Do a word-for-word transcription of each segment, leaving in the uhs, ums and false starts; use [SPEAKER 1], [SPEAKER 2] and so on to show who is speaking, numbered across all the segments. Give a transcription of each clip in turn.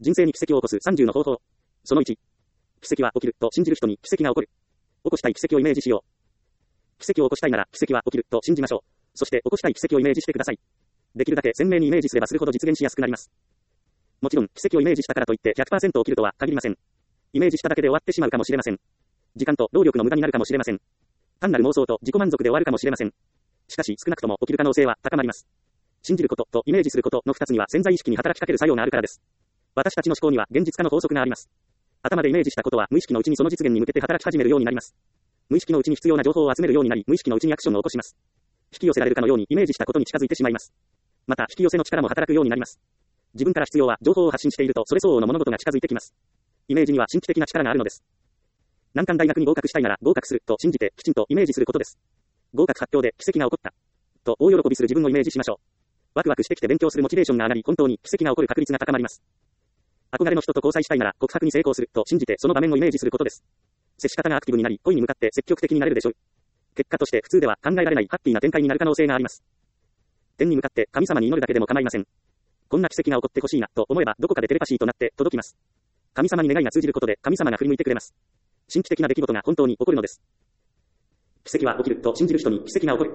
[SPEAKER 1] 人生に奇跡を起こすさんじゅうの方法。そのいち。奇跡は起きると信じる人に奇跡が起こる。起こしたい奇跡をイメージしよう。奇跡を起こしたいなら奇跡は起きると信じましょう。そして起こしたい奇跡をイメージしてください。できるだけ鮮明にイメージすればするほど実現しやすくなります。もちろん奇跡をイメージしたからといって ひゃくパーセント 起きるとは限りません。イメージしただけで終わってしまうかもしれません。時間と労力の無駄になるかもしれません。単なる妄想と自己満足で終わるかもしれません。しかし少なくとも起きる可能性は高まります。信じることとイメージすることのふたつには潜在意識に働きかける作用があるからです。私たちの思考には現実化の法則があります。頭でイメージしたことは無意識のうちにその実現に向けて働き始めるようになります。無意識のうちに必要な情報を集めるようになり、無意識のうちにアクションを起こします。引き寄せられるかのようにイメージしたことに近づいてしまいます。また引き寄せの力も働くようになります。自分から必要は情報を発信しているとそれ相応の物事が近づいてきます。イメージには神秘的な力があるのです。難関大学に合格したいなら合格すると信じてきちんとイメージすることです。合格発表で奇跡が起こったと大喜びする自分をイメージしましょう。ワクワクしてきて勉強するモチベーションが上がり、本当に奇跡が起こる確率が高まります。憧れの人と交際したいなら告白に成功すると信じてその場面をイメージすることです。接し方がアクティブになり、恋に向かって積極的になれるでしょう。結果として普通では考えられないハッピーな展開になる可能性があります。天に向かって神様に祈るだけでも構いません。こんな奇跡が起こってほしいなと思えばどこかでテレパシーとなって届きます。神様に願いが通じることで神様が振り向いてくれます。神秘的な出来事が本当に起こるのです。奇跡は起きると信じる人に奇跡が起こる。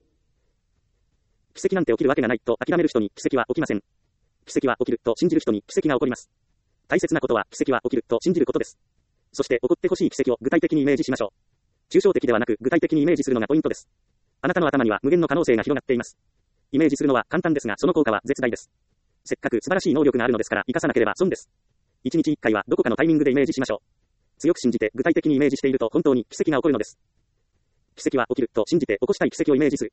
[SPEAKER 1] 奇跡なんて起きるわけがないと諦める人に奇跡は起きません。奇跡は起きると信じる人に奇跡が起こります。大切なことは奇跡は起きると信じることです。そして起こってほしい奇跡を具体的にイメージしましょう。抽象的ではなく具体的にイメージするのがポイントです。あなたの頭には無限の可能性が広がっています。イメージするのは簡単ですがその効果は絶大です。せっかく素晴らしい能力があるのですから生かさなければ損です。一日一回はどこかのタイミングでイメージしましょう。強く信じて具体的にイメージしていると本当に奇跡が起こるのです。奇跡は起きると信じて起こしたい奇跡をイメージする。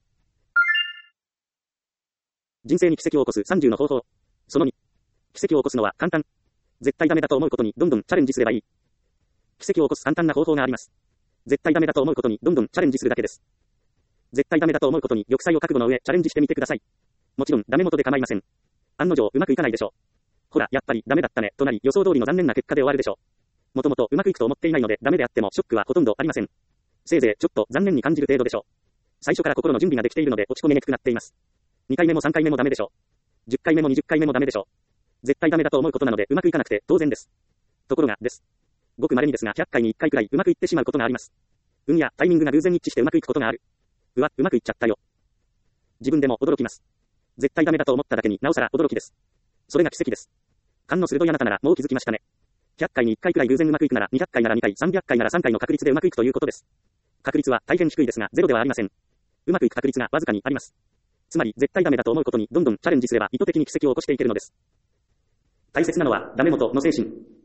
[SPEAKER 1] 人生に奇跡を起こすさんじゅうの方法。そのに。奇跡を起こすのは簡単。絶対ダメだと思うことにどんどんチャレンジすればいい。奇跡を起こす簡単な方法があります。絶対ダメだと思うことにどんどんチャレンジするだけです。絶対ダメだと思うことに玉砕を覚悟の上チャレンジしてみてください。もちろんダメ元で構いません。案の定うまくいかないでしょう。ほら、やっぱりダメだったねとなり予想通りの残念な結果で終わるでしょう。もともとうまくいくと思っていないのでダメであってもショックはほとんどありません。せいぜいちょっと残念に感じる程度でしょう。最初から心の準備ができているので落ち込みにくくなっています。にかいめもさんかいめもダメでしょう。じゅっかいめもにじゅっかいめもダメでしょう。絶対ダメだと思うことなのでうまくいかなくて当然です。ところがです。ごく稀にですがひゃっかいにいっかいくらいうまくいってしまうことがあります。運やタイミングが偶然一致してうまくいくことがある。うわ、うまくいっちゃったよ。自分でも驚きます。絶対ダメだと思っただけになおさら驚きです。それが奇跡です。勘の鋭いあなたならもう気づきましたね。ひゃっかいにいっかいくらい偶然うまくいくならにひゃっかいならにかい、さんびゃっかいならさんかいの確率でうまくいくということです。確率は大変低いですがゼロではありません。うまくいく確率がわずかにあります。つまり絶対ダメだと思うことにどんどんチャレンジすれば意図的に奇跡を起こしていけるのです。大切なのはダメ元の精神。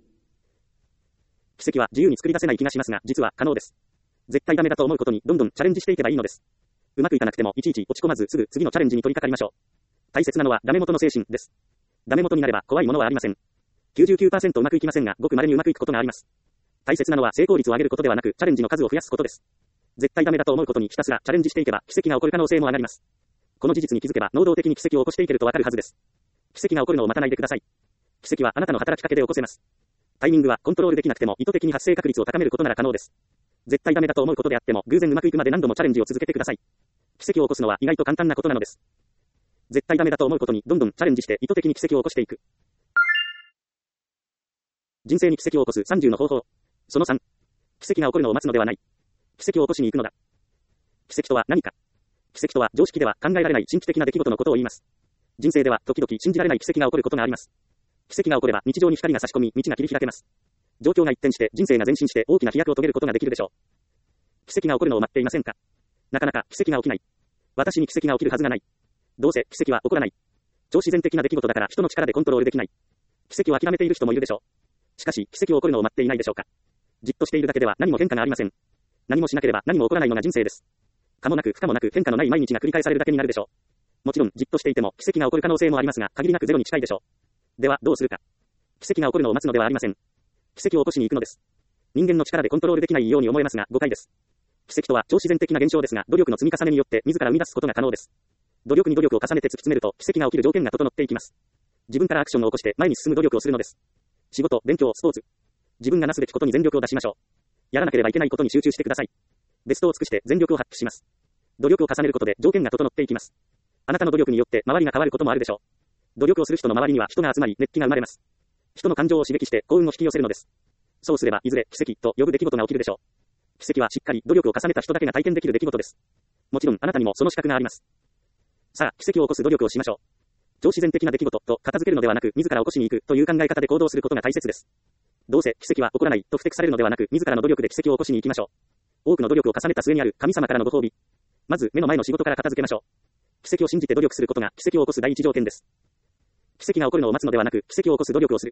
[SPEAKER 1] 奇跡は自由に作り出せない気がしますが実は可能です。絶対ダメだと思うことにどんどんチャレンジしていけばいいのです。うまくいかなくてもいちいち落ち込まずすぐ次のチャレンジに取り掛かりましょう。大切なのはダメ元の精神です。ダメ元になれば怖いものはありません。きゅうじゅうきゅうパーセント うまくいきませんがごく稀にうまくいくことがあります。大切なのは成功率を上げることではなくチャレンジの数を増やすことです。絶対ダメだと思うことにひたすらチャレンジしていけば奇跡が起こる可能性も上がります。この事実に気づけば能動的に奇跡を起こしていけるとわかるはずです。奇跡が起こるのを待たないでください。奇跡はあなたの働きかけで起こせます。タイミングはコントロールできなくても意図的に発生確率を高めることなら可能です。絶対ダメだと思うことであっても偶然うまくいくまで何度もチャレンジを続けてください。奇跡を起こすのは意外と簡単なことなのです。絶対ダメだと思うことにどんどんチャレンジして意図的に奇跡を起こしていく。人生に奇跡を起こすさんじゅうの方法。そのさん。奇跡が起こるのを待つのではない。奇跡を起こしに行くのだ。奇跡とは何か。奇跡とは常識では考えられない神秘的な出来事のことを言います。人生では時々信じられない奇跡が起こることがあります。奇跡が起これば日常に光が差し込み道が切り開けます。状況が一転して人生が前進して大きな飛躍を遂げることができるでしょう。奇跡が起こるのを待っていませんか。なかなか奇跡が起きない。私に奇跡が起きるはずがない。どうせ奇跡は起こらない。超自然的な出来事だから人の力でコントロールできない。奇跡を諦めている人もいるでしょう。しかし奇跡を起こるのを待っていないでしょうか。じっとしているだけでは何も変化がありません。何もしなければ何も起こらないのが人生です。可もなく不可もなく変化のない毎日が繰り返されるだけになるでしょう。もちろんじっとしていても奇跡が起こる可能性もありますが限りなくゼロに近いでしょう。ではどうするか。奇跡が起こるのを待つのではありません。奇跡を起こしに行くのです。人間の力でコントロールできないように思えますが誤解です。奇跡とは超自然的な現象ですが努力の積み重ねによって自ら生み出すことが可能です。努力に努力を重ねて突き詰めると奇跡が起きる条件が整っていきます。自分からアクションを起こして前に進む努力をするのです。仕事、勉強、スポーツ。自分がなすべきことに全力を出しましょう。やらなければいけないことに集中してください。ベストを尽くして全力を発揮します。努力を重ねることで条件が整っていきます。あなたの努力によって周りが変わることもあるでしょう。努力をする人の周りには人が集まり熱気が生まれます。 人の感情を刺激して幸運を引き寄せるのです。そうすれば、いずれ奇跡と呼ぶ出来事が起きるでしょう。奇跡はしっかり努力を重ねた人だけが体験できる出来事です。もちろん、あなたにもその資格があります。さあ、奇跡を起こす努力をしましょう。超自然的な出来事と片付けるのではなく、自ら起こしに行くという考え方で行動することが大切です。どうせ奇跡は起こらないと不適されるのではなく、自らの努力で奇跡を起こしに行きましょう。多くの努力を重ねた末にある神様からのご褒美。まず、目の前の仕事から片付けましょう。奇跡を信じて努力することが奇跡を起こす第一条件です。奇跡が起こるのを待つのではなく、奇跡を起こす努力をする。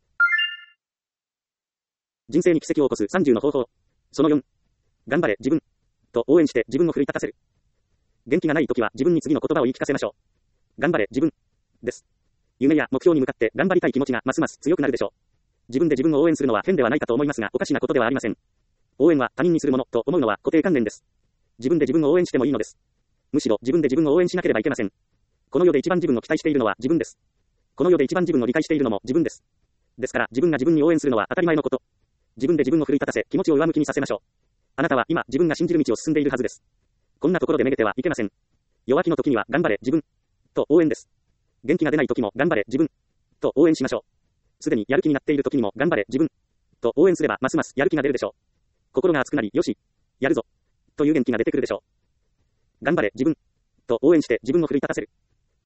[SPEAKER 1] 人生に奇跡を起こすさんじゅうの方法。そのよん。頑張れ、自分。と応援して自分を奮い立たせる。元気がないときは自分に次の言葉を言い聞かせましょう。頑張れ、自分。です。夢や目標に向かって頑張りたい気持ちがますます強くなるでしょう。自分で自分を応援するのは変ではないかと思いますが、おかしなことではありません。応援は他人にするものと思うのは固定観念です。自分で自分を応援してもいいのです。むしろ自分で自分を応援しなければいけません。この世で一番自分を期待しているのは自分です。この世で一番自分を理解しているのも自分です。ですから自分が自分に応援するのは当たり前のこと。自分で自分を奮い立たせ、気持ちを上向きにさせましょう。あなたは今自分が信じる道を進んでいるはずです。こんなところでめげてはいけません。弱気の時には頑張れ、自分。と応援です。元気が出ない時も頑張れ、自分。と応援しましょう。すでにやる気になっている時にも頑張れ、自分。と応援すればますますやる気が出るでしょう。心が熱くなり、よし、やるぞ。という元気が出てくるでしょう。頑張れ、自分。と応援して自分を奮い立たせる。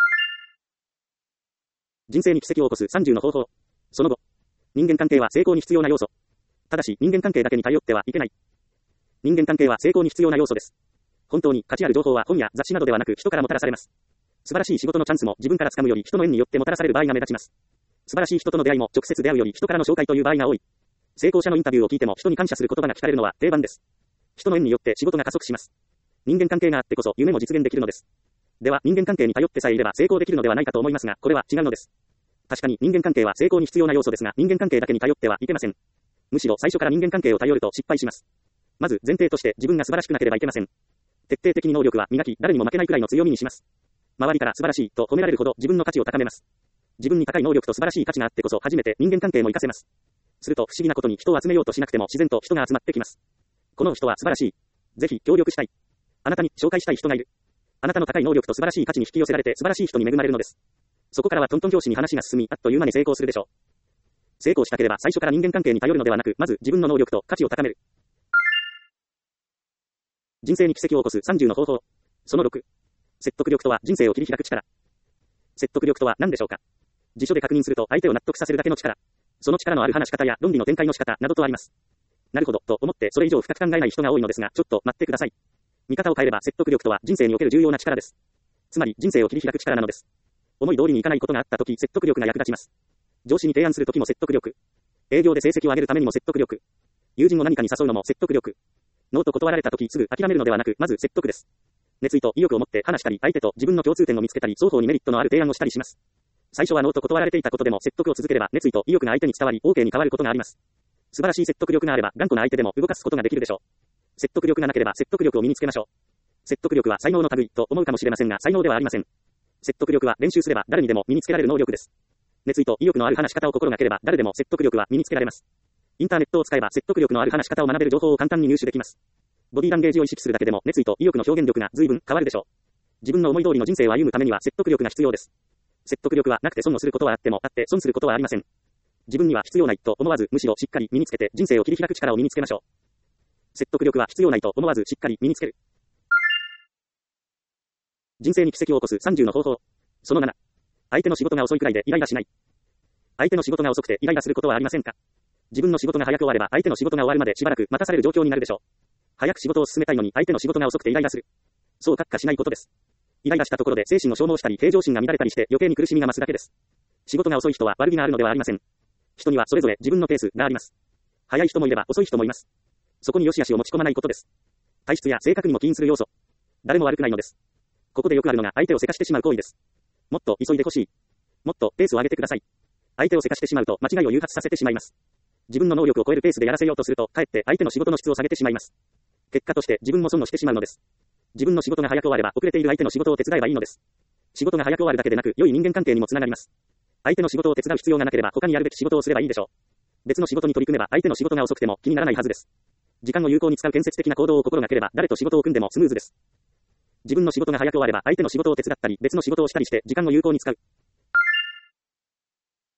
[SPEAKER 1] 人生に奇跡を起こすさんじゅうの方法。その後、人間関係は成功に必要な要素。ただし人間関係だけに頼ってはいけない。人間関係は成功に必要な要素です。本当に価値ある情報は本や雑誌などではなく人からもたらされます。素晴らしい仕事のチャンスも自分から掴むより人の縁によってもたらされる場合が目立ちます。素晴らしい人との出会いも直接出会うより人からの紹介という場合が多い。成功者のインタビューを聞いても人に感謝する言葉が聞かれるのは定番です。人の縁によって仕事が加速します。人間関係があってこそ夢も実現できるのです。では人間関係に頼ってさえいれば成功できるのではないかと思いますが、これは違うのです。確かに人間関係は成功に必要な要素ですが、人間関係だけに頼ってはいけません。むしろ最初から人間関係を頼ると失敗します。まず前提として自分が素晴らしくなければいけません。徹底的に能力は磨き、誰にも負けないくらいの強みにします。周りから素晴らしいと褒められるほど自分の価値を高めます。自分に高い能力と素晴らしい価値があってこそ初めて人間関係も活かせます。すると不思議なことに人を集めようとしなくても自然と人が集まってきます。この人は素晴らしい。ぜひ協力したい。あなたに紹介したい人がいる。あなたの高い能力と素晴らしい価値に引き寄せられて素晴らしい人に恵まれるのです。そこからはトントン拍子に話が進み、あっという間に成功するでしょう。成功したければ最初から人間関係に頼るのではなく、まず自分の能力と価値を高める。人生に奇跡を起こすさんじゅうの方法。そのろく。説得力とは人生を切り開く力。説得力とは何でしょうか。辞書で確認すると相手を納得させるだけの力。その力のある話し方や論理の展開の仕方などとあります。なるほど、と思ってそれ以上深く考えない人が多いのですが、ちょっと待ってください。見方を変えれば説得力とは人生における重要な力です。つまり人生を切り開く力なのです。思い通りにいかないことがあったとき説得力が役立ちます。上司に提案するときも説得力。営業で成績を上げるためにも説得力。友人を何かに誘うのも説得力。ノーと断られたときすぐ諦めるのではなく、まず説得です。熱意と意欲を持って話したり、相手と自分の共通点を見つけたり、双方にメリットのある提案をしたりします。最初はノーと断られていたことでも説得を続ければ熱意と意欲が相手に伝わり、OK に変わることがあります。素晴らしい説得力があれば、頑固な相手でも動かすことができるでしょう。説得力がなければ説得力を身につけましょう。説得力は才能の類と思うかもしれませんが、才能ではありません。説得力は練習すれば誰にでも身につけられる能力です。熱意と意欲のある話し方を心がければ誰でも説得力は身につけられます。インターネットを使えば説得力のある話し方を学べる情報を簡単に入手できます。ボディーランゲージを意識するだけでも熱意と意欲の表現力が随分変わるでしょう。自分の思い通りの人生を歩むためには説得力が必要です。説得力はなくて損をすることはあってもあって損することはありません。自分には必要ないと思わず、むしろしっかり身につけて人生を切り開く力を身につけましょう。説得力は必要ないと思わずしっかり身につける。人生に奇跡を起こすさんじゅうの方法。そのなな。相手の仕事が遅いくらいでイライラしない。相手の仕事が遅くてイライラすることはありませんか。自分の仕事が早く終われば相手の仕事が終わるまでしばらく待たされる状況になるでしょう。早く仕事を進めたいのに相手の仕事が遅くてイライラする。そう閣下しないことです。イライラしたところで精神を消耗したり平常心が乱れたりして余計に苦しみが増すだけです。仕事が遅い人は悪気があるのではありません。人にはそれぞれ自分のペースがあります。早い人もいれば遅い人もいます。そこに良し悪しを持ち込まないことです。体質や性格にも起因する要素。誰も悪くないのです。ここでよくあるのが相手をせかしてしまう行為です。もっと急いでほしい。もっとペースを上げてください。相手をせかしてしまうと間違いを誘発させてしまいます。自分の能力を超えるペースでやらせようとすると、かえって相手の仕事の質を下げてしまいます。結果として自分も損をしてしまうのです。自分の仕事が早く終われば遅れている相手の仕事を手伝えばいいのです。仕事が早く終わるだけでなく、良い人間関係にもつながります。相手の仕事を手伝う必要がなければ他にやるべき仕事をすればいいでしょう。別の仕事に取り組めば相手の仕事が遅くても気にならないはずです。時間を有効に使う建設的な行動を心がければ誰と仕事を組んでもスムーズです。自分の仕事が早く終われば相手の仕事を手伝ったり別の仕事をしたりして時間を有効に使う。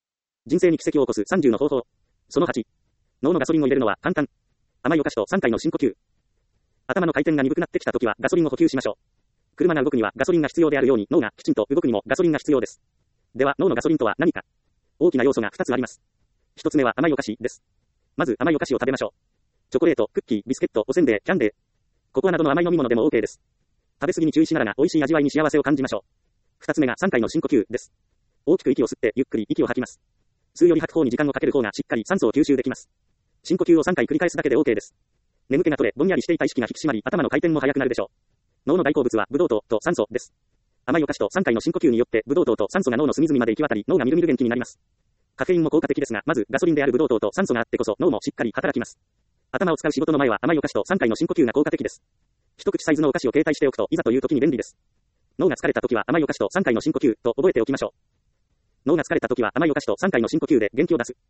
[SPEAKER 1] 人生に奇跡を起こすさんじゅうの方法。そのはち。脳のガソリンを入れるのは簡単。甘いお菓子とさんかいの深呼吸。頭の回転が鈍くなってきたときはガソリンを補給しましょう。車が動くにはガソリンが必要であるように脳がきちんと動くにもガソリンが必要です。では脳のガソリンとは何か。大きな要素がふたつあります。ひとつめは甘いお菓子です。まず甘いお菓子を食べましょう。チョコレート、クッキー、ビスケット、おせんべい、キャンデー。ココアなどの甘い飲み物でも OK です。食べ過ぎに注意しながら美味しい味わいに幸せを感じましょう。ふたつめがさんかいの深呼吸です。大きく息を吸ってゆっくり息を吐きます。吸うより吐く方に時間をかける方がしっかり酸素を吸収できます。深呼吸をさんかい繰り返すだけで OK です。眠気が取れ、ぼんやりしていた意識が引き締まり、頭の回転も速くなるでしょう。脳の大好物はブドウ糖と酸素です。甘いお菓子とさんかいの深呼吸によってブドウ糖と酸素が脳の隅々まで行き渡り、脳がみるみる元気になります。カフェインも効果的ですが、まずガソリンであるブドウ糖と酸素があってこそ脳もしっかり働きます。頭を使う仕事の前は甘いお菓子とさんかいの深呼吸が効果的です。一口サイズのお菓子を携帯しておくといざという時に便利です。脳が疲れた時は甘いお菓子とさんかいの深呼吸と覚えておきましょう。脳が疲れた時は甘いお菓子とさんかいの深呼吸で元気を出す。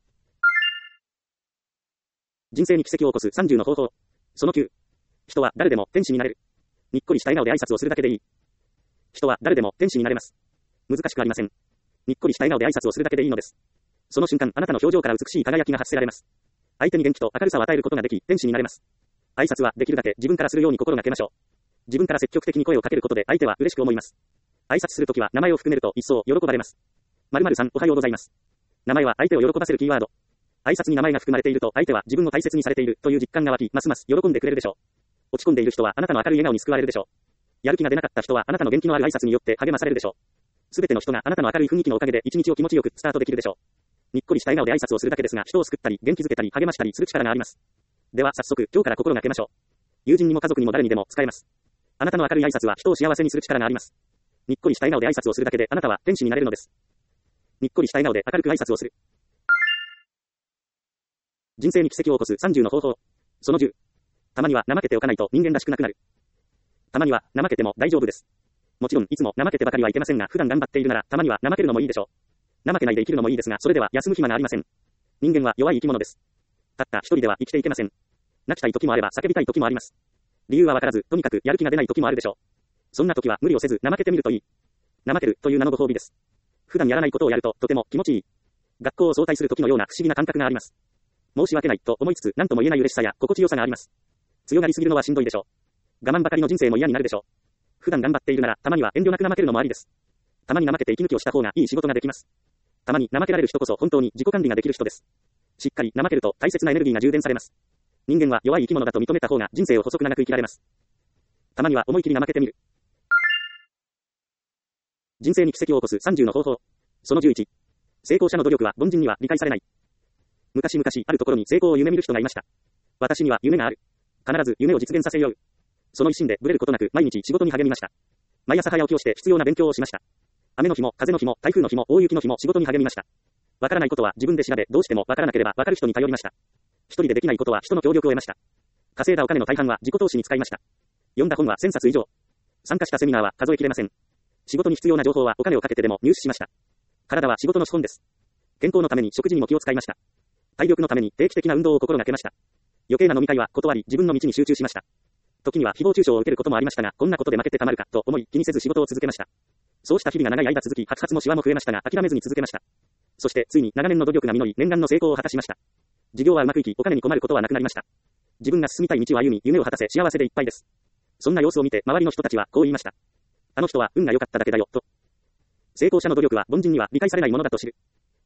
[SPEAKER 1] 人生に奇跡を起こすさんじゅうの方法。そのきゅう。人は誰でも天使になれる。にっこりした笑顔で挨拶をするだけでいい。人は誰でも天使になれます。難しくありません。にっこりした笑顔で挨拶をするだけでいいのです。その瞬間、あなたの表情から美しい輝きが発せられます。相手に元気と明るさを与えることができ、天使になれます。挨拶はできるだけ自分からするように心がけましょう。自分から積極的に声をかけることで相手は嬉しく思います。挨拶するときは名前を含めると一層喜ばれます。〇〇さんおはようございます。名前は相手を喜ばせるキーワード。挨拶に名前が含まれていると相手は自分を大切にされているという実感が湧き、ますます喜んでくれるでしょう。落ち込んでいる人はあなたの明るい笑顔に救われるでしょう。やる気が出なかった人はあなたの元気のある挨拶によって励まされるでしょう。すべての人があなたの明るい雰囲気のおかげで一日を気持ちよくスタートできるでしょう。にっこりした笑顔で挨拶をするだけですが、人を救ったり元気づけたり励ましたりする力があります。では早速今日から心がけましょう。友人にも家族にも誰にでも使えます。あなたの明るい挨拶は人を幸せにする力があります。にっこりした笑顔で挨拶をするだけであなたは天使になれるのです。にっこりした笑顔で明るく挨拶をする。人生に奇跡を起こすさんじゅうの方法。そのじゅう。たまには怠けておかないと人間らしくなくなる。たまには怠けても大丈夫です。もちろんいつも怠けてばかりはいけませんが、普段頑張っているならたまには怠けるのもいいでしょう。怠けないで生きるのもいいですが、それでは休む暇がありません。人間は弱い生き物です。たった一人では生きていけません。泣きたい時もあれば叫びたい時もあります。理由はわからず、とにかくやる気が出ない時もあるでしょう。そんな時は無理をせず怠けてみるといい。怠けるという名のご褒美です。普段やらないことをやるととても気持ちいい。学校を早退する時のような不思議な感覚があります。申し訳ないと思いつつ何とも言えない嬉しさや心地よさがあります。強がりすぎるのはしんどいでしょう。我慢ばかりの人生も嫌になるでしょう。普段頑張っているならたまには遠慮なく怠けるのもありです。たまに怠けて息抜きをした方がいい仕事ができます。たまに怠けられる人こそ本当に自己管理ができる人です。しっかり怠けると大切なエネルギーが充電されます。人間は弱い生き物だと認めた方が人生を細く長く生きられます。たまには思い切り怠けてみる。人生に奇跡を起こすさんじゅうの方法。そのじゅういち。成功者の努力は凡人には理解されない。昔々あるところに成功を夢見る人がいました。私には夢がある。必ず夢を実現させよう。その一心でブレることなく毎日仕事に励みました。毎朝早起きをして必要な勉強をしました。雨の日も風の日も台風の日も大雪の日も仕事に励みました。わからないことは自分で調べ、どうしてもわからなければわかる人に頼りました。一人でできないことは人の協力を得ました。稼いだお金の大半は自己投資に使いました。読んだ本はせんさつ以上。参加したセミナーは数えきれません。仕事に必要な情報はお金をかけてでも入手しました。体は仕事の資本です。健康のために食事にも気を使いました。体力のために定期的な運動を心がけました。余計な飲み会は断り自分の道に集中しました。時には誹謗中傷を受けることもありましたが、こんなことで負けてたまるかと思い気にせず仕事を続けました。そうした日々が長い間続き、白髪もシワも増えましたが諦めずに続けました。そしてついに長年の努力が実り念願の成功を果たしました。事業はうまくいき、お金に困ることはなくなりました。自分が進みたい道を歩み、夢を果たせ幸せでいっぱいです。そんな様子を見て周りの人たちはこう言いました。あの人は運が良かっただけだよと。成功者の努力は凡人には理解されないものだと知る。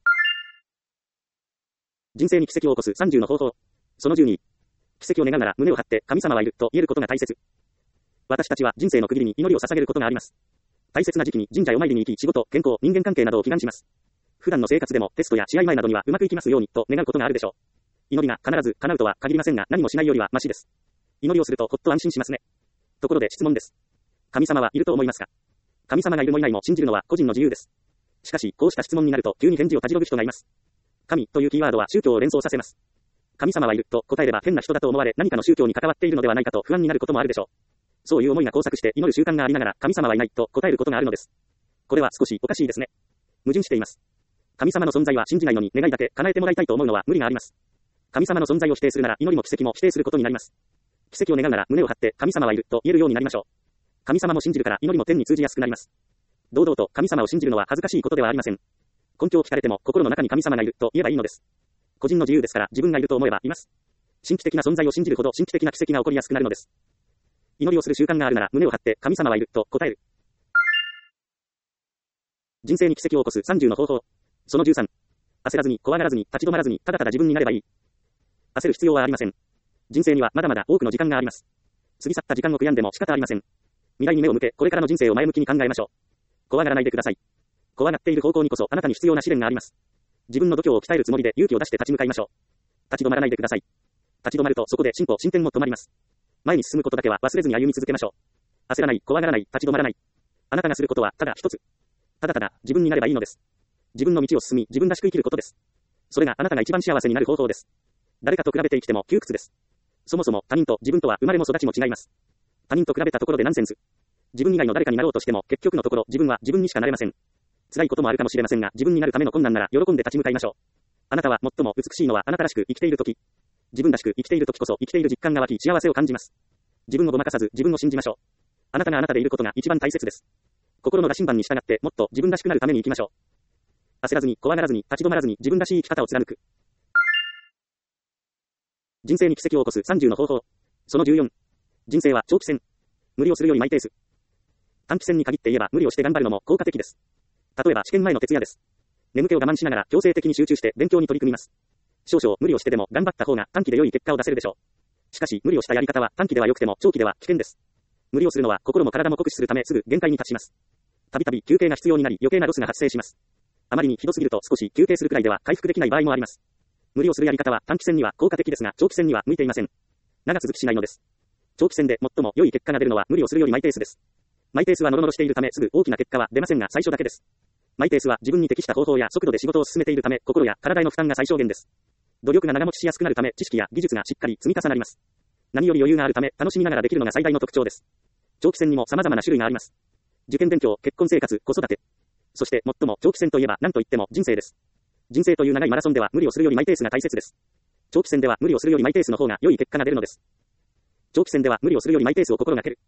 [SPEAKER 1] 人生に奇跡を起こすさんじゅうの方法。そのじゅうに。奇跡を願うなら胸を張って神様はいると言えることが大切。私たちは人生の区切りに祈りを捧げることがあります。大切な時期に神社へお参りに行き、仕事、健康、人間関係などを祈願します。普段の生活でもテストや試合前などにはうまくいきますようにと願うことがあるでしょう。祈りが必ず叶うとは限りませんが、何もしないよりはマシです。祈りをするとほっと安心しますね。ところで質問です。神様はいると思いますか？神様がいるもいないも信じるのは個人の自由です。しかし、こうした質問になると急に返事をたじろぐ人がいます。神というキーワードは宗教を連想させます。神様はいると答えれば変な人だと思われ、何かの宗教に関わっているのではないかと不安になることもあるでしょう。そういう思いが交錯して祈る習慣がありながら神様はいないと答えることがあるのです。これは少しおかしいですね。矛盾しています。神様の存在は信じないのに願いだけ叶えてもらいたいと思うのは無理があります。神様の存在を否定するなら祈りも奇跡も否定することになります。奇跡を願うなら胸を張って神様はいると言えるようになりましょう。神様も信じるから祈りも天に通じやすくなります。堂々と神様を信じるのは恥ずかしいことではありません。 根拠を聞かれても心の中に神様がいると言えばいいのです。個人の自由ですから自分がいると思えばいます。神秘的な存在を信じるほど神秘的な奇跡が起こりやすくなるのです。祈りをする習慣があるなら胸を張って神様はいると答える。人生に奇跡を起こすさんじゅうの方法。そのじゅうさん。焦らずに怖がらずに立ち止まらずにただただ自分になればいい。焦る必要はありません。人生にはまだまだ多くの時間があります。過ぎ去った時間を悔やんでも仕方ありません。未来に目を向けこれからの人生を前向きに考えましょう。怖がらないでください。怖がっている方向にこそあなたに必要な試練があります。自分の度胸を鍛えるつもりで勇気を出して立ち向かいましょう。立ち止まらないでください。立ち止まるとそこで進歩進展も止まります。前に進むことだけは忘れずに歩み続けましょう。焦らない、怖がらない、立ち止まらない。あなたがすることはただ一つ。ただただ自分になればいいのです。自分の道を進み自分らしく生きることです。それがあなたが一番幸せになる方法です。誰かと比べて生きても窮屈です。そもそも他人と自分とは生まれも育ちも違います。他人と比べたところでナンセンス。自分以外の誰かになろうとしても結局のところ自分は自分にしかなれません。辛いこともあるかもしれませんが自分になるための困難なら喜んで立ち向かいましょう。あなたは最も美しいのはあなたらしく生きているとき。自分らしく生きているときこそ生きている実感が湧き幸せを感じます。自分をごまかさず自分を信じましょう。あなたがあなたでいることが一番大切です。心の羅針盤に従ってもっと自分らしくなるために生きましょう。焦らずに怖がらずに立ち止まらずに自分らしい生き方を貫く。人生に奇跡を起こすさんじゅうの方法。そのじゅうよん。人生は長期戦。無理をするよりマイペース。短期戦に限って言えば無理をして頑張るのも効果的です。例えば試験前の徹夜です。眠気を我慢しながら強制的に集中して勉強に取り組みます。少々無理をしてでも頑張った方が短期で良い結果を出せるでしょう。しかし無理をしたやり方は短期では良くても長期では危険です。無理をするのは心も体も酷使するためすぐ限界に達します。たびたび休憩が必要になり余計なロスが発生します。あまりにひどすぎると少し休憩するくらいでは回復できない場合もあります。無理をするやり方は短期戦には効果的ですが長期戦には向いていません。長続きしないのです。長期戦で最も良い結果が出るのは無理をするよりマイペースです。マイペースはノロノロしているためすぐ大きな結果は出ませんが最初だけです。マイペースは自分に適した方法や速度で仕事を進めているため心や体への負担が最小限です。努力が長持ちしやすくなるため知識や技術がしっかり積み重なります。何より余裕があるため楽しみながらできるのが最大の特徴です。長期戦にも様々な種類があります。受験勉強、結婚生活、子育て。そして最も長期戦といえば何と言っても人生です。人生という長いマラソンでは無理をするよりマイペースが大切です。長期戦では無理をするよりマイペースの方が良い結果が出るのです。長期戦では無理をするよりマイペースを心がける。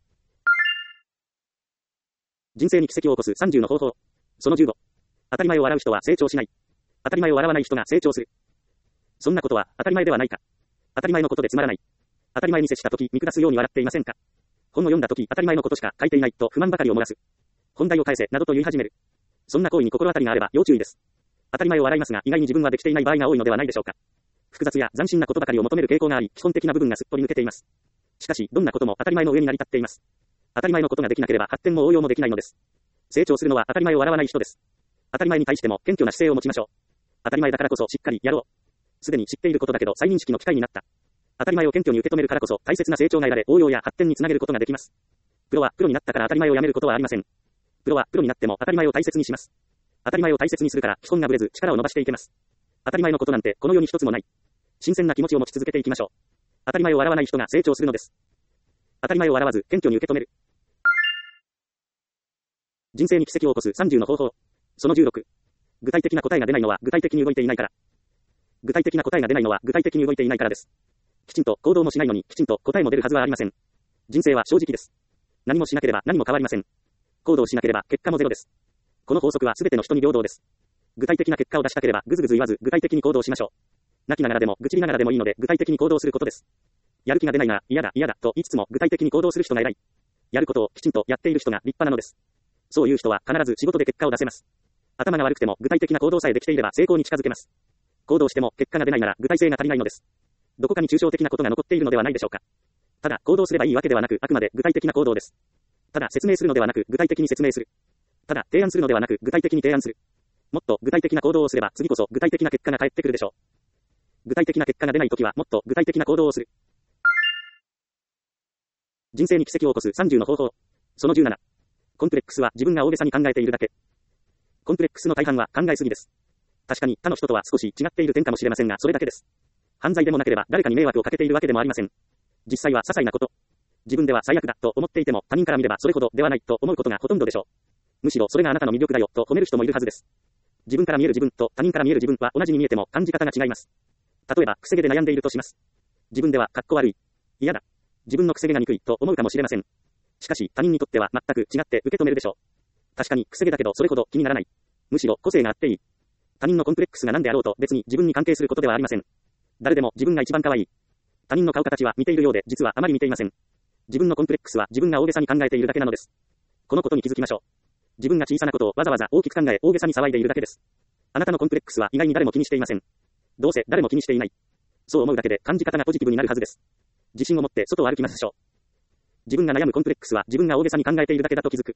[SPEAKER 1] 人生に奇跡を起こすさんじゅうの方法。そのじゅうご。当たり前を笑う人は成長しない。当たり前を笑わない人が成長する。そんなことは当たり前ではないか。当たり前のことでつまらない。当たり前に接したとき見下すように笑っていませんか。本を読んだとき当たり前のことしか書いていないと不満ばかりを漏らす。本題を返せなどと言い始める。そんな行為に心当たりがあれば要注意です。当たり前を笑いますが意外に自分はできていない場合が多いのではないでしょうか。複雑や斬新なことばかりを求める傾向があり基本的な部分がすっぽり抜けています。しかしどんなことも当たり前の上に成り立っています。当たり前のことができなければ発展も応用もできないのです。成長するのは当たり前を笑わない人です。当たり前に対しても謙虚な姿勢を持ちましょう。当たり前だからこそしっかりやろう。すでに知っていることだけど再認識の機会になった。当たり前を謙虚に受け止めるからこそ大切な成長が得られ応用や発展につなげることができます。プロはプロになったから当たり前をやめることはありません。プロはプロになっても当たり前を大切にします。当たり前を大切にするから基本がぶれず力を伸ばしていけます。当たり前のことなんてこの世に一つもない。新鮮な気持ちを持ち続けていきましょう。当たり前を笑わない人が成長するのです。当たり前を笑わず謙虚に受け止める。人生に奇跡を起こすさんじゅうの方法。そのじゅうろく。具体的な答えが出ないのは具体的に動いていないから。具体的な答えが出ないのは具体的に動いていないからです。きちんと行動もしないのにきちんと答えも出るはずはありません。人生は正直です。何もしなければ何も変わりません。行動しなければ結果もゼロです。この法則は全ての人に平等です。具体的な結果を出したければぐずぐず言わず具体的に行動しましょう。泣きながらでも愚痴りながらでもいいので具体的に行動することです。やる気が出ないなら嫌だ嫌だと言いつつも具体的に行動する人が偉い。やることをきちんとやっている人が立派なのです。そういう人は必ず仕事で結果を出せます。頭が悪くても具体的な行動さえできていれば成功に近づけます。行動しても結果が出ないなら具体性が足りないのです。どこかに抽象的なことが残っているのではないでしょうか。ただ行動すればいいわけではなくあくまで具体的な行動です。ただ説明するのではなく具体的に説明する。ただ提案するのではなく具体的に提案する。もっと具体的な行動をすれば次こそ具体的な結果が返ってくるでしょう。具体的な結果が出ないときはもっと具体的な行動をする。人生に奇跡を起こすさんじゅうの方法。そのじゅうなな。コンプレックスは自分が大げさに考えているだけ。コンプレックスの大半は考えすぎです。確かに他の人とは少し違っている点かもしれませんがそれだけです。犯罪でもなければ誰かに迷惑をかけているわけでもありません。実際は些細なこと。自分では最悪だと思っていても他人から見ればそれほどではないと思うことがほとんどでしょう。むしろそれがあなたの魅力だよと褒める人もいるはずです。自分から見える自分と他人から見える自分は同じに見えても感じ方が違います。例えば癖毛で悩んでいるとします。自分ではかっこ悪い、嫌だ、自分の癖毛が憎いと思うかもしれません。しかし他人にとっては全く違って受け止めるでしょう。確かに癖毛だけどそれほど気にならない。むしろ個性があっていい。 他人のコンプレックスが何であろうと別に自分に関係することではありません。誰でも自分が一番可愛い。他人の顔形は似ているようで実はあまり似ていません。自分のコンプレックスは自分が大げさに考えているだけなのです。このことに気づきましょう。自分が小さなことをわざわざ大きく考え大げさに騒いでいるだけです。あなたのコンプレックスは意外に誰も気にしていません。どうせ誰も気にしていない。そう思うだけで感じ方がポジティブになるはずです。自信を持って外を歩きましょう。自分が悩むコンプレックスは自分が大げさに考えているだけだと気づく。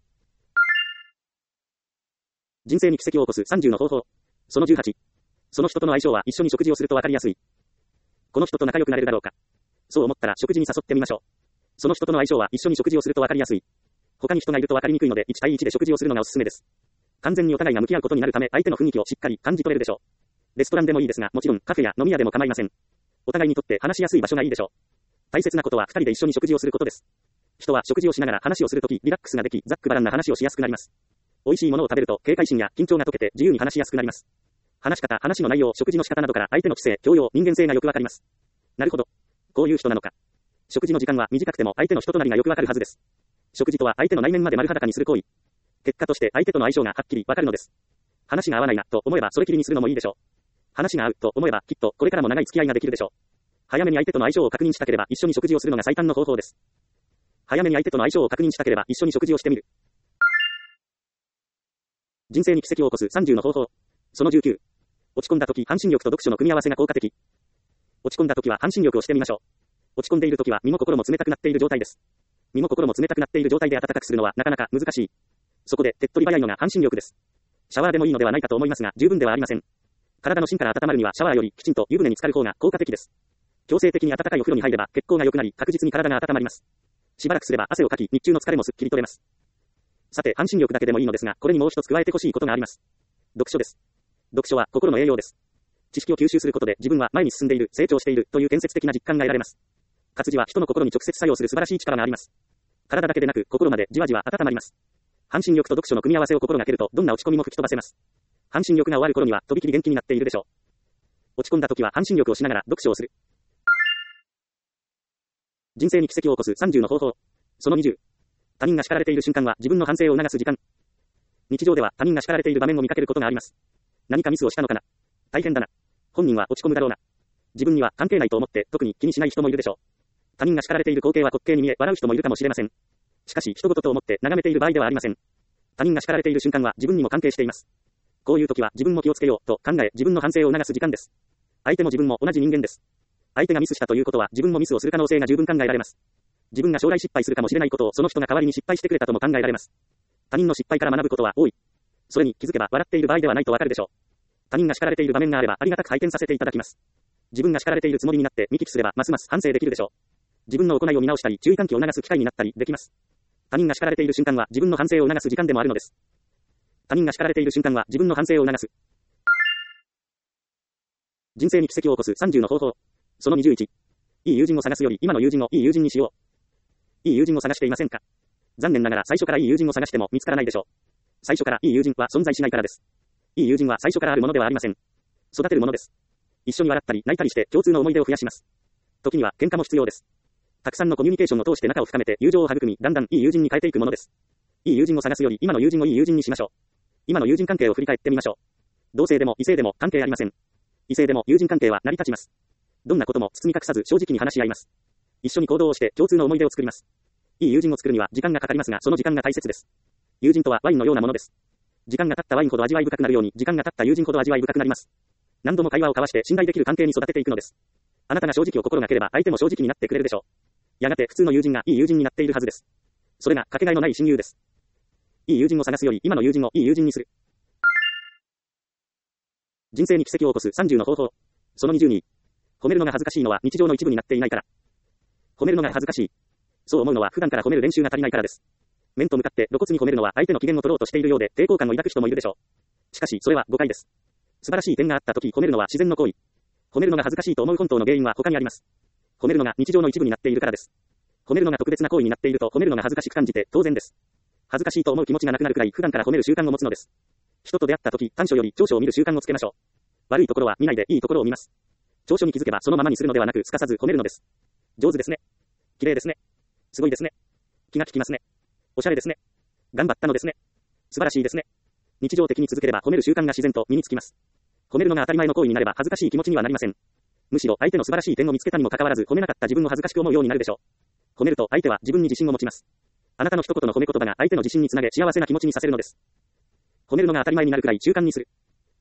[SPEAKER 1] 人生に奇跡を起こすさんじゅうの方法。そのじゅうはち。その人との相性は一緒に食事をすると分かりやすい。この人と仲良くなれるだろうか。そう思ったら食事に誘ってみましょう。その人との相性は一緒に食事をすると分かりやすい。他に人がいると分かりにくいのでいち対いちで食事をするのがおすすめです。完全にお互いが向き合うことになるため相手の雰囲気をしっかり感じ取れるでしょう。レストランでもいいですが、もちろんカフェや飲み屋でも構いません。お互いにとって話しやすい場所がいいでしょう。大切なことは二人で一緒に食事をすることです。人は食事をしながら話をするときリラックスができ、ざっくばらんな話をしやすくなります。美味しいものを食べると警戒心や緊張が解けて自由に話しやすくなります。話し方、話の内容、食事の仕方などから相手の知性、教養、人間性がよくわかります。なるほど。こういう人なのか。食事の時間は短くても相手の人となりがよくわかるはずです。食事とは相手の内面まで丸裸にする行為。結果として相手との相性がはっきりわかるのです。話が合わないなと思えばそれきりにするのもいいでしょう。話が合うと思えばきっとこれからも長い付き合いができるでしょう。早めに相手との相性を確認したければ一緒に食事をするのが最短の方法です。早めに相手との相性を確認したければ一緒に食事をしてみる。人生に奇跡を起こすさんじゅうの方法。そのじゅうきゅう。落ち込んだ時、半身力と読書の組み合わせが効果的。落ち込んだ時は半身力をしてみましょう。落ち込んでいる時は身も心も冷たくなっている状態です。身も心も冷たくなっている状態で暖かくするのはなかなか難しい。そこで手っ取り早いのが半身力です。シャワーでもいいのではないかと思いますが十分ではありません。体の芯から温まるにはシャワーよりきちんと湯船に浸かる方が効果的です。強制的に暖かいお風呂に入れば血行が良くなり確実に体が温まります。しばらくすれば汗をかき日中の疲れもすっきり取れます。さて半身力だけでもいいのですがこれにもう一つ加えてほしいことがあります。読書です。読書は心の栄養です。知識を吸収することで自分は前に進んでいる、成長しているという建設的な実感が得られます。活字は人の心に直接作用する素晴らしい力があります。体だけでなく心までじわじわ温まります。半身力と読書の組み合わせを心がけるとどんな落ち込みも吹き飛ばせます。半身力が終わる頃にはとびきり元気になっているでしょう。落ち込んだ時は半身力をしながら読書をする。人生に奇跡を起こすさんじゅうの方法。そのにじゅう。他人が叱られている瞬間は自分の反省を促す時間。日常では他人が叱られている場面を見かけることがあります。何かミスをしたのかな。大変だな。本人は落ち込むだろうな。自分には関係ないと思って特に気にしない人もいるでしょう。他人が叱られている光景は滑稽に見え笑う人もいるかもしれません。しかし人事と思って眺めている場合ではありません。他人が叱られている瞬間は自分にも関係しています。こういう時は自分も気をつけようと考え自分の反省を促す時間です。相手も自分も同じ人間です。相手がミスしたということは自分もミスをする可能性が十分考えられます。自分が将来失敗するかもしれないことをその人が代わりに失敗してくれたとも考えられます。他人の失敗から学ぶことは多い。それに気づけば笑っている場合ではないとわかるでしょう。他人が叱られている場面があればありがたく拝見させていただきます。自分が叱られているつもりになって見聞きすればますます反省できるでしょう。自分の行いを見直したり注意喚起を促す機会になったりできます。他人が叱られている瞬間は自分の反省を促す時間でもあるのです。他人が叱られている瞬間は自分の反省を促す。人生に奇跡を起こすさんじゅうの方法。そのにじゅういち。いい友人を探すより今の友人をいい友人にしよう。いい友人を探していませんか？残念ながら最初からいい友人を探しても見つからないでしょう。最初からいい友人は存在しないからです。いい友人は最初からあるものではありません。育てるものです。一緒に笑ったり泣いたりして共通の思い出を増やします。時には喧嘩も必要です。たくさんのコミュニケーションを通して仲を深めて友情を育み、だんだんいい友人に変えていくものです。いい友人を探すより今の友人をいい友人にしましょう。今の友人関係を振り返ってみましょう。同性でも異性でも関係ありません。異性でも友人関係は成り立ちます。どんなことも包み隠さず正直に話し合います。一緒に行動をして共通の思い出を作ります。いい友人を作るには時間がかかりますが、その時間が大切です。友人とはワインのようなものです。時間が経ったワインほど味わい深くなるように、時間が経った友人ほど味わい深くなります。何度も会話を交わして信頼できる関係に育てていくのです。あなたが正直を心がければ相手も正直になってくれるでしょう。やがて普通の友人がいい友人になっているはずです。それがかけがえのない親友です。いい友人を探すより今の友人をいい友人にする。人生に奇跡を起こすさんじゅうの方法。そのにじゅうに。褒めるのが恥ずかしいのは日常の一部になっていないから。褒めるのが恥ずかしい。そう思うのは普段から褒める練習が足りないからです。面と向かって露骨に褒めるのは相手の機嫌を取ろうとしているようで抵抗感を抱く人もいるでしょう。しかしそれは誤解です。素晴らしい点があった時褒めるのは自然の行為。褒めるのが恥ずかしいと思う本当の原因は他にあります。褒めるのが日常の一部になっているからです。褒めるのが特別な行為になっていると褒めるのが恥ずかしく感じて当然です。恥ずかしいと思う気持ちがなくなるくらい普段から褒める習慣を持つのです。人と出会った時短所より長所を見る習慣をつけましょう。悪いところは見ないでいいところを見ます。長所に気づけばそのままにするのではなくすかさず褒めるのです。上手ですね。綺麗ですね。すごいですね。気が利きますね。おしゃれですね。頑張ったのですね。素晴らしいですね。日常的に続ければ褒める習慣が自然と身につきます。 褒めるのが当たり前の行為になれば恥ずかしい気持ちにはなりません。むしろ相手の素晴らしい点を見つけたにもかかわらず褒めなかった自分を恥ずかしく思うようになるでしょう。褒めると相手は自分に自信を持ちます。あなたの一言の褒め言葉が相手の自信につなげ幸せな気持ちにさせるのです。褒めるのが当たり前になるくらい習慣にする。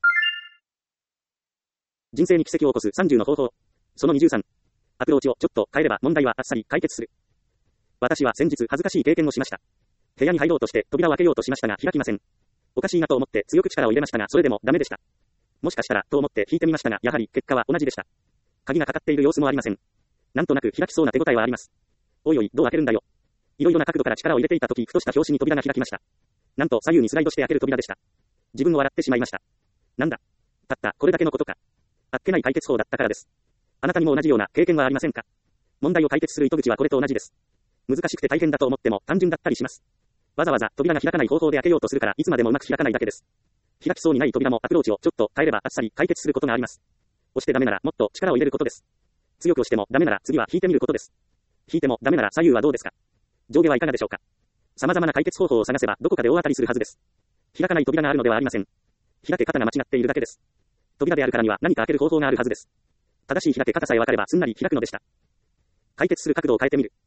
[SPEAKER 1] 人生に奇跡を起こすさんじゅうの方法。そのにじゅうさん。アプローチをちょっと変えれば問題はあっさり解決する。私は先日恥ずかしい経験をしました。部屋に入ろうとして扉を開けようとしましたが開きません。おかしいなと思って強く力を入れましたがそれでもダメでした。もしかしたらと思って引いてみましたがやはり結果は同じでした。鍵がかかっている様子もありません。なんとなく開きそうな手応えはあります。おいおいどう開けるんだよ。いろいろな角度から力を入れていた時ふとした拍子に扉が開きました。なんと左右にスライドして開ける扉でした。自分を笑ってしまいました。なんだ。たったこれだけのことか。あっけない解決法だったからです。あなたにも同じような経験はありませんか。問題を解決する糸口はこれと同じです。難しくて大変だと思っても単純だったりします。わざわざ扉が開かない方法で開けようとするからいつまでもうまく開かないだけです。開きそうにない扉もアプローチをちょっと変えればあっさり解決することがあります。押してダメならもっと力を入れることです。強く押してもダメなら次は引いてみることです。引いてもダメなら左右はどうですか。上下はいかがでしょうか。様々な解決方法を探せばどこかで大当たりするはずです。開かない扉があるのではありません。開け方が間違っているだけです。扉であるからには何か開ける方法があるはずです。正しい開け方さえ分かればすんなり開くのでした。解決する角度を変えてみる。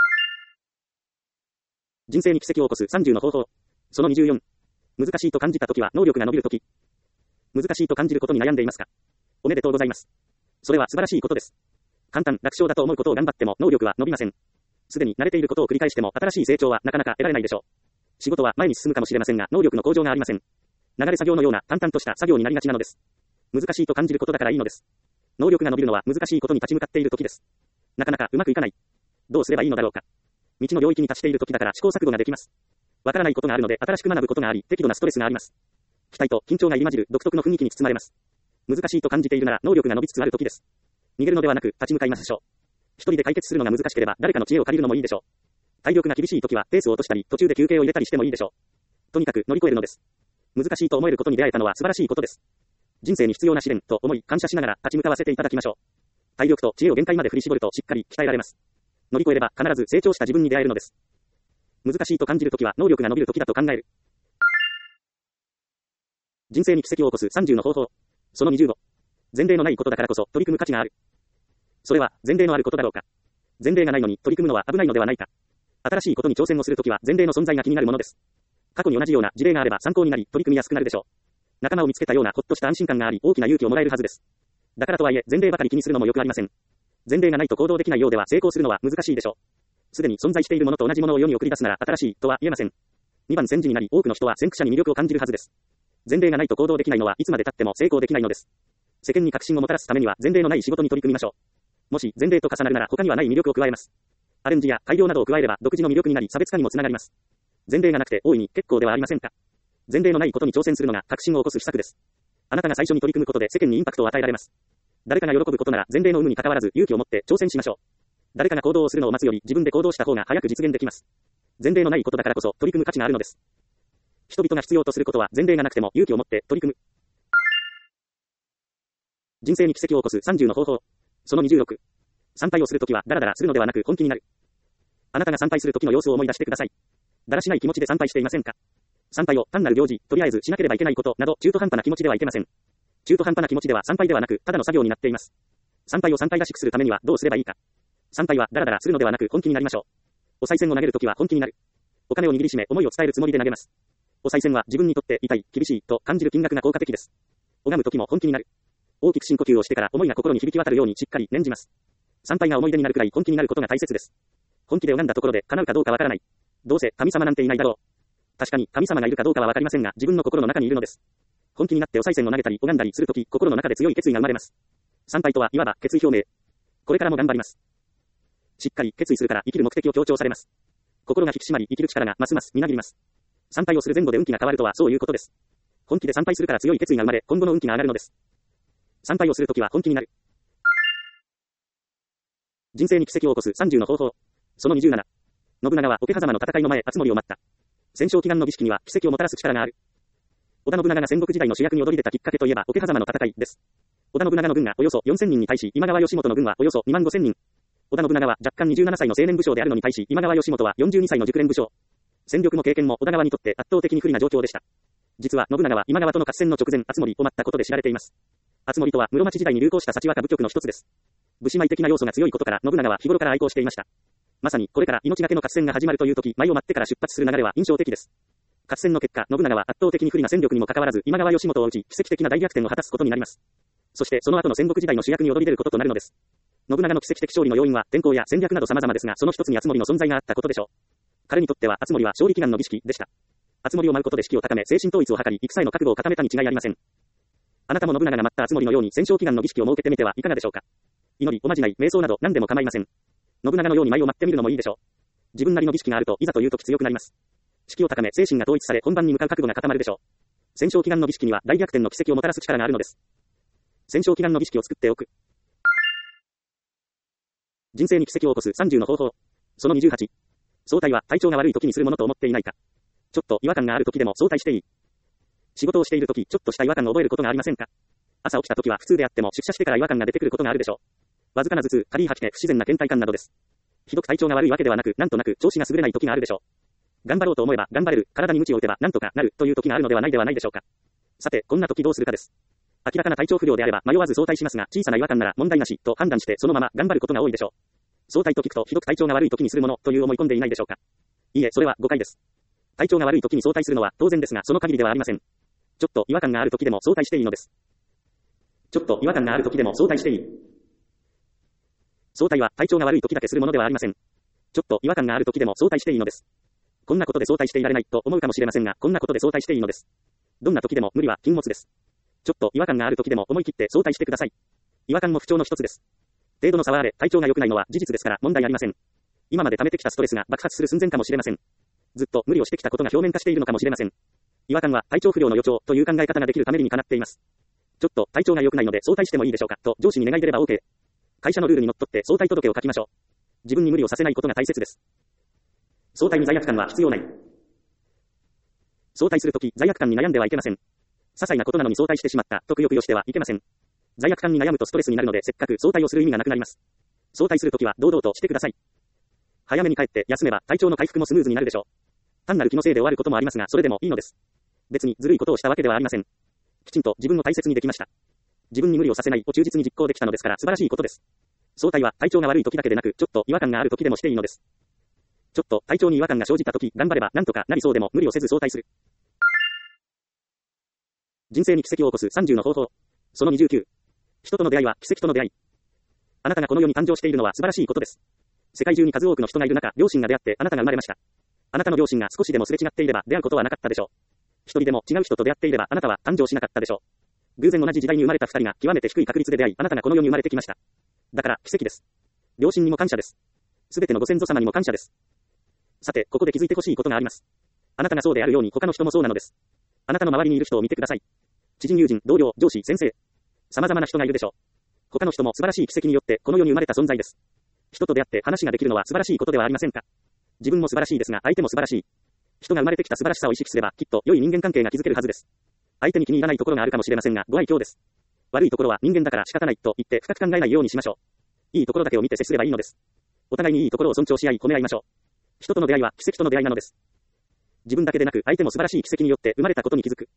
[SPEAKER 1] 人生に奇跡を起こすさんじゅうの方法。そのにじゅうよん。難しいと感じたときは能力が伸びるとき。難しいと感じることに悩んでいますか。おめでとうございます。それは素晴らしいことです。簡単、楽勝だと思うことを頑張っても能力は伸びません。すでに慣れていることを繰り返しても新しい成長はなかなか得られないでしょう。仕事は前に進むかもしれませんが能力の向上がありません。流れ作業のような淡々とした作業になりがちなのです。難しいと感じることだからいいのです。能力が伸びるのは難しいことに立ち向かっている時です。なかなかうまくいかない。どうすればいいのだろうか。未知の領域に達している時だから試行錯誤ができます。わからないことがあるので新しく学ぶことがあり、適度なストレスがあります。期待と緊張が入り混じる独特の雰囲気に包まれます。難しいと感じているなら能力が伸びつつある時です。逃げるのではなく立ち向かいましょう。一人で解決するのが難しければ誰かの知恵を借りるのもいいでしょう。体力が厳しい時はペースを落としたり途中で休憩を入れたりしてもいいでしょう。とにかく乗り越えるのです。難しいと思えることに出会えたのは素晴らしいことです。人生に必要な試練と思い感謝しながら立ち向かわせていただきましょう。体力と知恵を限界まで振り絞るとしっかり鍛えられます。乗り越えれば必ず成長した自分に出会えるのです。難しいと感じるときは能力が伸びるときだと考える。人生に奇跡を起こすさんじゅうの方法。そのにじゅうご。前例のないことだからこそ取り組む価値がある。それは前例のあることだろうか。前例がないのに取り組むのは危ないのではないか。新しいことに挑戦をするときは前例の存在が気になるものです。過去に同じような事例があれば参考になり取り組みやすくなるでしょう。仲間を見つけたようなほっとした安心感があり大きな勇気をもらえるはずです。だからとはいえ前例ばかり気にするのもよくありません。前例がないと行動できないようでは成功するのは難しいでしょう。すでに存在しているものと同じものを世に送り出すなら新しいとは言えません。にばん戦時になり多くの人は先駆者に魅力を感じるはずです。前例がないと行動できないのはいつまで経っても成功できないのです。世間に確信をもたらすためには前例のない仕事に取り組みましょう。もし前例と重なるなら他にはない魅力を加えます。アレンジや改良などを加えれば独自の魅力になり差別化にもつながります。前例がなくて大いに結構ではありませんか。前例のないことに挑戦するのが革新を起こす秘策です。あなたが最初に取り組むことで世間にインパクトを与えられます。誰かが喜ぶことなら前例の有無に関わらず勇気を持って挑戦しましょう。誰かが行動をするのを待つより自分で行動した方が早く実現できます。前例のないことだからこそ取り組む価値があるのです。人々が必要とすることは前例がなくても勇気を持って取り組む。人生に奇跡を起こすさんじゅうの方法。そのにじゅうろく。参拝をするときはダラダラするのではなく本気になる。あなたが参拝するときの様子を思い出してください。だらしない気持ちで参拝していませんか。参拝を単なる行事、とりあえずしなければいけないことなど中途半端な気持ちではいけません。中途半端な気持ちでは参拝ではなくただの作業になっています。参拝を参拝らしくするためにはどうすればいいか。参拝はダラダラするのではなく本気になりましょう。お賽銭を投げるときは本気になる。お金を握りしめ思いを伝えるつもりで投げます。お賽銭は自分にとって痛い、厳しいと感じる金額が効果的です。拝むときも本気になる。大きく深呼吸をしてから思いが心に響き渡るようにしっかり念じます。参拝が思い出になるくらい本気になることが大切です。本気で拝んだところで叶うかどうかわからない。どうせ神様なんていないだろう。確かに神様がいるかどうかはわかりませんが自分の心の中にいるのです。本気になってお賽銭を投げたり拝んだりするとき心の中で強い決意が生まれます。参拝とはいわば決意表明。これからも頑張ります。しっかり決意するから生きる目的を強調されます。心が引き締まり生きる力がますますみなぎります。参拝をする前後で運気が変わるとはそういうことです。本気で参拝するから強い決意が生まれ今後の運気が上がるのです。参拝をするときは本気になる。人生に奇跡を起こすさんじゅうの方法。そのにじゅうなな。信長は桶狭間の戦いの前、敦盛を待った。戦勝祈願の儀式には奇跡をもたらす力がある。織田信長が戦国時代の主役に躍り出たきっかけといえば桶狭間の戦いです。織田信長の軍がおよそよんせんにんに対し今川義元の軍はおよそにまんごせんにん。織田信長は若干にじゅうななさいの青年武将であるのに対し今川義元はよんじゅうにさいの熟練武将。戦力も経験も織田側にとって圧倒的に不利な状況でした。 実は信長は今川との合戦の直前、敦盛を待ったことで知られています。敦盛とは室町時代に流行した幸若部曲の一つです。武士米的な要素が強いことから信長は日頃から愛好していました。まさにこれから命がけの合戦が始まるという時、米を待ってから出発する流れは印象的です。合戦の結果、信長は圧倒的に不利な戦力にもかかわらず今川義元を打ち、奇跡的な大逆転を果たすことになります。そしてその後の戦国時代の主役に躍り出ることとなるのです。信長の奇跡的勝利の要因は天候や戦略など様々ですが、その一つに敦盛の存在があったことでしょう。彼にとっては敦盛は勝利祈願の儀式でした。敦盛を舞うことで士気を高め、精神統一を図り、戦への覚悟を固めたに違いありません。あなたも信長が舞った敦盛のように戦勝祈願の儀式を設けてみてはいかがでしょうか。祈り、おまじない、瞑想など何でも構いません。信長のように舞を舞ってみるのもいいでしょう。自分なりの儀式があるといざという時強くなります。士気を高め、精神が統一され、本番に向かう覚悟が固まるでしょう。戦勝祈願の儀式には大逆転の奇跡をもたらす力があるのです。戦勝祈願の儀式を作っておく。人生に奇跡を起こすさんじゅうの方法。そのにじゅうはち。早退は体調が悪い時にするものと思っていないか。ちょっと違和感がある時でも早退していい。仕事をしている時、ちょっとした違和感を覚えることがありませんか。朝起きた時は普通であっても出社してから違和感が出てくることがあるでしょう。わずかな頭痛、軽い吐き気、不自然な倦怠感などです。ひどく体調が悪いわけではなく、なんとなく調子が優れない時があるでしょう。頑張ろうと思えば頑張れる、体に鞭を打てばなんとかなるという時があるのではないではないでしょうか。さて、こんな時どうするかです。明らかな体調不良であれば迷わず早退しますが、小さな違和感なら問題なしと判断してそのまま頑張ることが多いでしょう。早退と聞くとひどく体調が悪い時にするものという思い込んでいないでしょうか。いいえ、それは誤解です。体調が悪い時に早退するのは当然ですが、その限りではありません。ちょっと違和感がある時でも早退していいのです。ちょっと違和感がある時でも早退していい。早退は体調が悪い時だけするものではありません。ちょっと違和感がある時でも早退していいのです。こんなことで早退していられないと思うかもしれませんが、こんなことで早退していいのです。どんな時でも無理は禁物です。ちょっと違和感がある時でも思い切って早退してください。違和感も不調の一つです。程度の差はあれ、体調が良くないのは事実ですから問題ありません。今まで溜めてきたストレスが爆発する寸前かもしれません。ずっと無理をしてきたことが表面化しているのかもしれません。違和感は体調不良の予兆という考え方ができるためにかなっています。ちょっと体調が良くないので早退してもいいでしょうかと上司に願い出れば OK。会社のルールにのっとって早退届を書きましょう。自分に無理をさせないことが大切です。早退に罪悪感は必要ない。早退するとき罪悪感に悩んではいけません。些細なことなのに早退してしまったとくよくよしてはいけません。罪悪感に悩むとストレスになるのでせっかく早退をする意味がなくなります。早退するときは堂々としてください。早めに帰って休めば体調の回復もスムーズになるでしょう。単なる気のせいで終わることもありますが、それでもいいのです。別にずるいことをしたわけではありません。きちんと自分を大切にできました。自分に無理をさせないを忠実に実行できたのですから素晴らしいことです。早退は体調が悪い時だけでなく、ちょっと違和感がある時でもしていいのです。ちょっと体調に違和感が生じた時、頑張ればなんとかなりそうでも無理をせず早退する。人生に奇跡を起こすさんじゅうの方法。そのにじゅうきゅう。人との出会いは奇跡との出会い。あなたがこの世に誕生しているのは素晴らしいことです。世界中に数多くの人がいる中、両親が出会ってあなたが生まれました。あなたの両親が少しでもすれ違っていれば出会うことはなかったでしょう。一人でも違う人と出会っていればあなたは誕生しなかったでしょう。偶然同じ時代に生まれた二人が極めて低い確率で出会い、あなたがこの世に生まれてきました。だから奇跡です。両親にも感謝です。すべてのご先祖様にも感謝です。さて、ここで気づいてほしいことがあります。あなたがそうであるように他の人もそうなのです。あなたの周りにいる人を見てください。知人、友人、同僚、上司、先生。様々な人がいるでしょう。他の人も素晴らしい奇跡によってこの世に生まれた存在です。人と出会って話ができるのは素晴らしいことではありませんか。自分も素晴らしいですが、相手も素晴らしい。人が生まれてきた素晴らしさを意識すれば、きっと良い人間関係が築けるはずです。相手に気に入らないところがあるかもしれませんが、ご愛嬌です。悪いところは人間だから仕方ないと言って深く考えないようにしましょう。いいところだけを見て接すればいいのです。お互いにいいところを尊重し合い褒め合いましょう。人との出会いは奇跡との出会いなのです。自分だけでなく相手も素晴らしい奇跡によって生まれたことに気づく。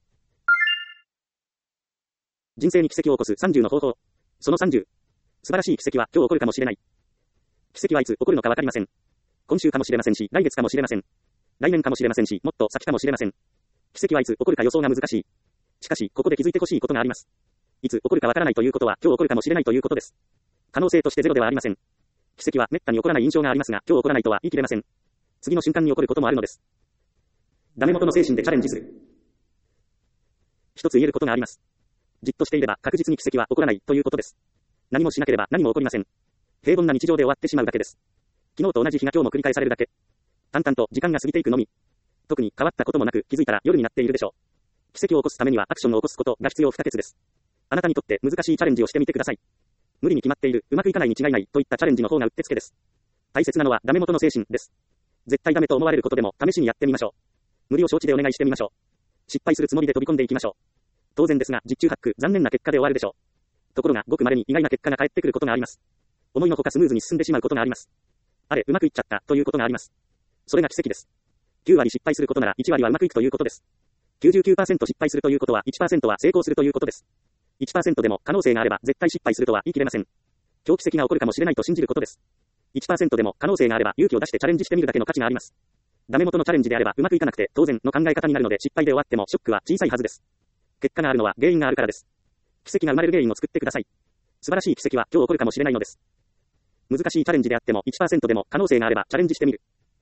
[SPEAKER 1] 人生に奇跡を起こすさんじゅうの方法。そのさんじゅう。素晴らしい奇跡は今日起こるかもしれない。奇跡はいつ起こるのかわかりません。今週かもしれませんし、来月かもしれません。来年かもしれませんし、もっと先かもしれません。奇跡はいつ起こるか予想が難しい。しかし、ここで気づいてほしいことがあります。いつ起こるかわからないということは今日起こるかもしれないということです。可能性としてゼロではありません。奇跡は滅多に起こらない印象がありますが、今日起こらないとは言い切れません。次の瞬間に起こることもあるのです。ダメ元の精神でチャレンジする。一つ言えることがあります。じっとしていれば確実に奇跡は起こらないということです。何もしなければ何も起こりません。平凡な日常で終わってしまうだけです。昨日と同じ日が今日も繰り返されるだけ。淡々と時間が過ぎていくのみ。特に変わったこともなく気づいたら夜になっているでしょう。奇跡を起こすためにはアクションを起こすことが必要不可欠です。あなたにとって難しいチャレンジをしてみてください。無理に決まっている、うまくいかないに違いないといったチャレンジの方がうってつけです。大切なのはダメ元の精神です。絶対ダメと思われることでも試しにやってみましょう。無理を承知でお願いしてみましょう。失敗するつもりで飛び込んでいきましょう。当然ですが、実中八九、残念な結果で終わるでしょう。ところが、ごく稀に意外な結果が返ってくることがあります。思いのほかスムーズに進んでしまうことがあります。あれ、うまくいっちゃったということがあります。それが奇跡です。きゅうわり失敗することならいちわりはうまくいくということです。 きゅうじゅうきゅうパーセント 失敗するということは いちパーセント は成功するということです。いちパーセント でも可能性があれば絶対失敗するとは言い切れません。今日奇跡が起こるかもしれないと信じることです。いちパーセント でも可能性があれば勇気を出してチャレンジしてみるだけの価値があります。ダメ元のチャレンジであればうまくいかなくて当然の考え方になるので失敗で終わってもショックは小さいはずです。結果があるのは原因があるからです。奇跡が生まれる原因を作ってください。素晴らしい奇跡は今日起こるかもしれないのです。難しいチャレンジであっても いちパーセント でも可能性があればチャレンジしてみる。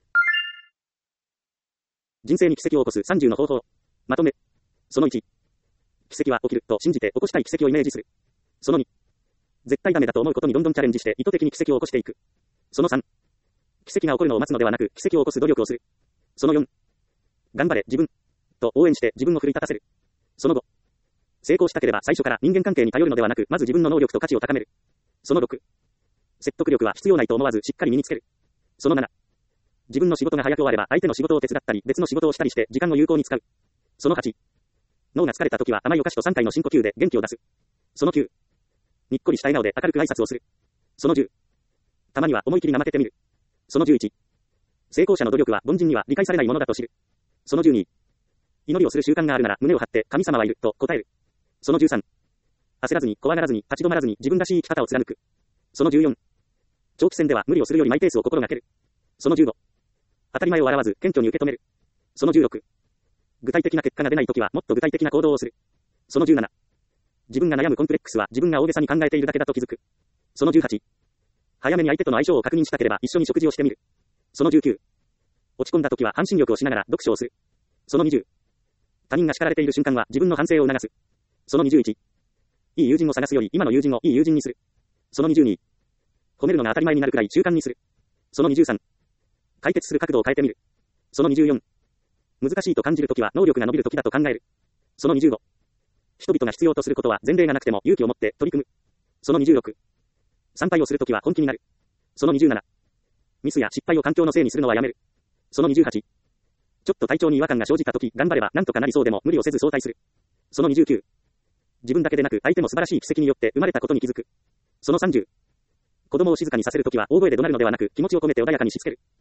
[SPEAKER 1] 人生に奇跡を起こすさんじゅうの方法。まとめ。そのいち。奇跡は起きると信じて起こしたい奇跡をイメージする。そのに。絶対ダメだと思うことにどんどんチャレンジして意図的に奇跡を起こしていく。そのさん。奇跡が起こるのを待つのではなく奇跡を起こす努力をする。そのよん。頑張れ自分。と応援して自分を奮い立たせる。そのご。成功したければ最初から人間関係に頼るのではなくまず自分の能力と価値を高める。そのろく。説得力は必要ないと思わずしっかり身につける。そのなな。自分の仕事が早く終われば相手の仕事を手伝ったり別の仕事をしたりして時間を有効に使う。そのはち。脳が疲れた時は甘いお菓子とさんかいの深呼吸で元気を出す。そのきゅう。にっこりした笑顔で明るく挨拶をする。そのじゅう。たまには思い切り怠けてみる。そのじゅういち。成功者の努力は凡人には理解されないものだと知る。そのじゅうに。祈りをする習慣があるなら胸を張って神様はいると答える。そのじゅうさん。焦らずに怖がらずに立ち止まらずに自分らしい生き方を貫く。そのじゅうよん。長期戦では無理をするよりマイペースを心がける。そのじゅうご。当たり前を笑わず謙虚に受け止める。そのじゅうろく。具体的な結果が出ないときはもっと具体的な行動をする。そのじゅうなな。自分が悩むコンプレックスは自分が大げさに考えているだけだと気づく。そのじゅうはち。早めに相手との相性を確認したければ一緒に食事をしてみる。そのじゅうきゅう。落ち込んだときは半身浴をしながら読書をする。そのにじゅう。他人が叱られている瞬間は自分の反省を促す。そのにじゅういち。いい友人を探すより今の友人をいい友人にする。そのにじゅうに。褒めるのが当たり前になるくらい習慣にする。そのにじゅうさん。解決する角度を変えてみる。そのにじゅうよん。難しいと感じるときは能力が伸びるときだと考える。そのにじゅうご。人々が必要とすることは前例がなくても勇気を持って取り組む。そのにじゅうろく。参拝をするときは本気になる。そのにじゅうなな。ミスや失敗を環境のせいにするのはやめる。そのにじゅうはち。ちょっと体調に違和感が生じたとき頑張ればなんとかなりそうでも無理をせず早退する。そのにじゅうきゅう。自分だけでなく相手も素晴らしい奇跡によって生まれたことに気づく。そのさんじゅう。子供を静かにさせるときは大声で怒鳴るのではなく気持ちを込めて穏やかにしつける。